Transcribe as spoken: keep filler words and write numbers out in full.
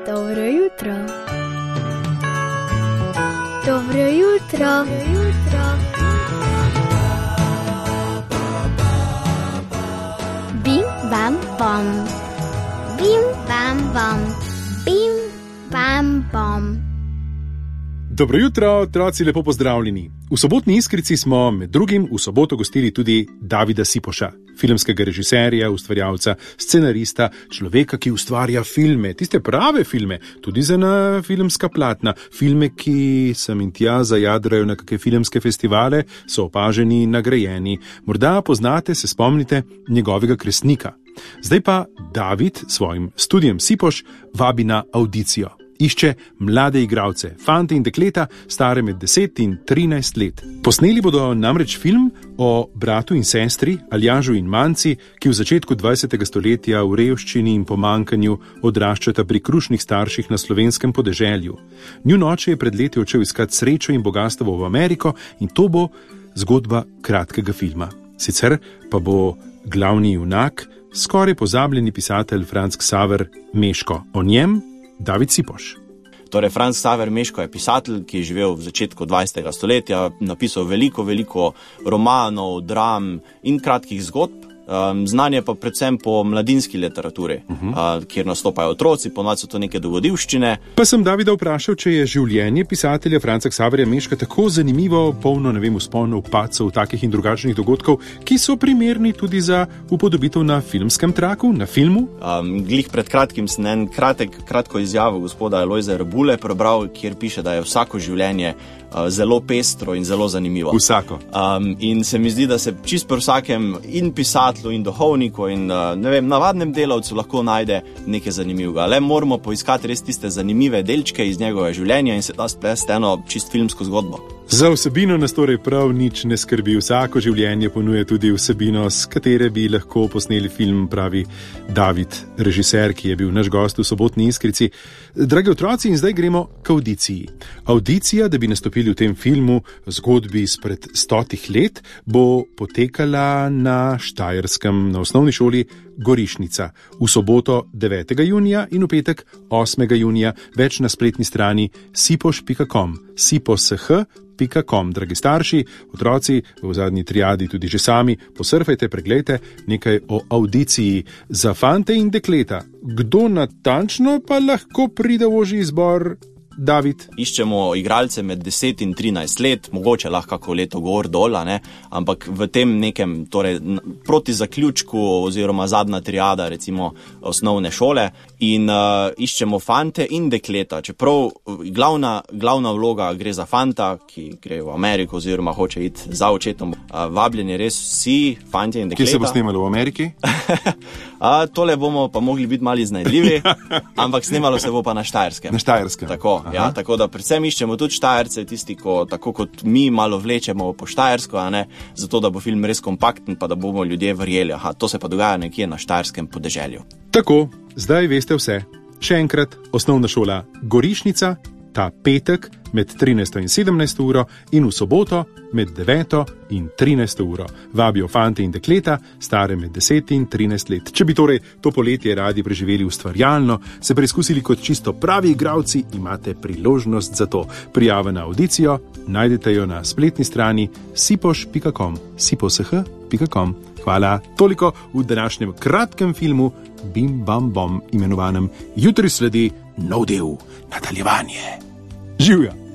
Dobro jutro. Dobro jutro. Dobro jutro. Bim, bam, bom. Bim, bam, bom. Bim, bam, bom. Dobro jutro, otroci, lepo pozdravljeni. V sobotni Iskrici smo med drugim v soboto gostili tudi Davida Sipoša, filmskega režiserja, ustvarjalca, scenarista, človeka, ki ustvarja filme, tiste prave filme, tudi za na filmska platna, filme, ki sem in tja zajadrajo na kakšne filmske festivale, so opaženi, nagrajeni. Morda poznate, se spomnite njegovega Kresnika. Zdaj pa David s svojim studijem Sipoš vabi na avdicijo. Išče mlade igralce, fante in dekleta, stare med deset in trinajst let. Posneli bodo namreč film o bratu in sestri, Aljažu in Manci, ki v začetku dvajsetega stoletja v revščini in pomankanju odraščata pri krušnih starših na slovenskem podeželju. Njun oče je pred leti odšel iskat srečo in bogastvo v Ameriko in to bo zgodba kratkega filma. Sicer pa bo glavni junak skoraj pozabljeni pisatelj Franc Ksaver Meško. O njem David Sipoš. Torej, Franc Ksaver Meško je pisatelj, ki je živel v začetku dvajsetega stoletja, napisal veliko, veliko romanov, dram in kratkih zgodb. Um, znan je pa predvsem po mladinski literaturi, uh-huh. uh, kjer nastopajo otroci, ponovadi so to neke dogodivščine. Pa sem Davida vprašal, če je življenje pisatelja Franca Ksaverja Meška tako zanimivo, polno, ne vem, vzponov, padcev, takih in drugačnih dogodkov, ki so primerni tudi za upodobitev na filmskem traku, na filmu. Um, glih pred kratkim sem en kratek, kratko izjavo gospoda Lojzeta Rebule prebral, kjer piše, da je vsako življenje uh, zelo pestro in zelo zanimivo. Vsako. Um, in se mi zdi, da se čist pri vsakem in pisatelju in duhovniku in ne vem, navadnem delavcu lahko najde nekaj zanimivega. Le moramo poiskati res tiste zanimive delčke iz njegove življenja in se da splesti eno čist filmsko zgodbo. Za vsebino nas torej prav nič ne skrbi. Vsako življenje ponuja tudi vsebino, s katere bi lahko posneli film, pravi David, režiser, ki je bil naš gost v sobotni Iskrici. Dragi otroci, in zdaj gremo k avdiciji. Avdicija, da bi nastopili v tem filmu, zgodbi izpred stotih let, bo potekala na Štajerskem, na osnovni šoli Gorišnica, v soboto devetega junija in v petek osmega junija, več na spletni strani sipoš pika com, siposh pika com. Dragi starši, otroci, v zadnji triadi tudi že sami, posurfajte, preglejte nekaj o avdiciji za fante in dekleta. Kdo natančno pa lahko pride v ožji izbor? David. Iščemo igralce med deset in trinajst let, mogoče lahko kako leto gor dol, ne? Ampak v tem nekem, torej proti zaključku oziroma zadnja triada, recimo osnovne šole, in uh, iščemo fante in dekleta. Čeprav glavna, glavna vloga gre za fanta, ki gre v Ameriko oziroma hoče iti za očetom. Uh, vabljeni res vsi fantje in dekleta. Kje se bo snemalo, v Ameriki? uh, tole bomo pa mogli biti mali iznajdljivi, ampak snemalo se bo pa na Štajerskem. Na Štajerskem. Tako. Ja, tako da predvsem iščemo tudi Štajerce, tisti, ko, tako kot mi malo vlečemo po Štajersko, a ne, zato da bo film res kompakten, pa da bomo ljudje verjeli, aha, to se pa dogaja nekje na štajerskem podeželju. Tako, zdaj veste vse. Še enkrat, osnovna šola Gorišnica, ta petek med trinajsto in sedemnajsto uro in v soboto med deveto in trinajsto uro. Vabijo fante in dekleta, stare med deset in trinajst let. Če bi torej to poletje radi preživeli ustvarjalno, se preizkusili kot čisto pravi igralci, imate priložnost za to. Prijava na avdicijo najdete jo na spletni strani siposh pika com, siposh pika com. Hvala. Toliko v današnjem kratkem filmu Bim bam bom, imenovanem Jutri sledi nov del, nadaljevanje. Živja!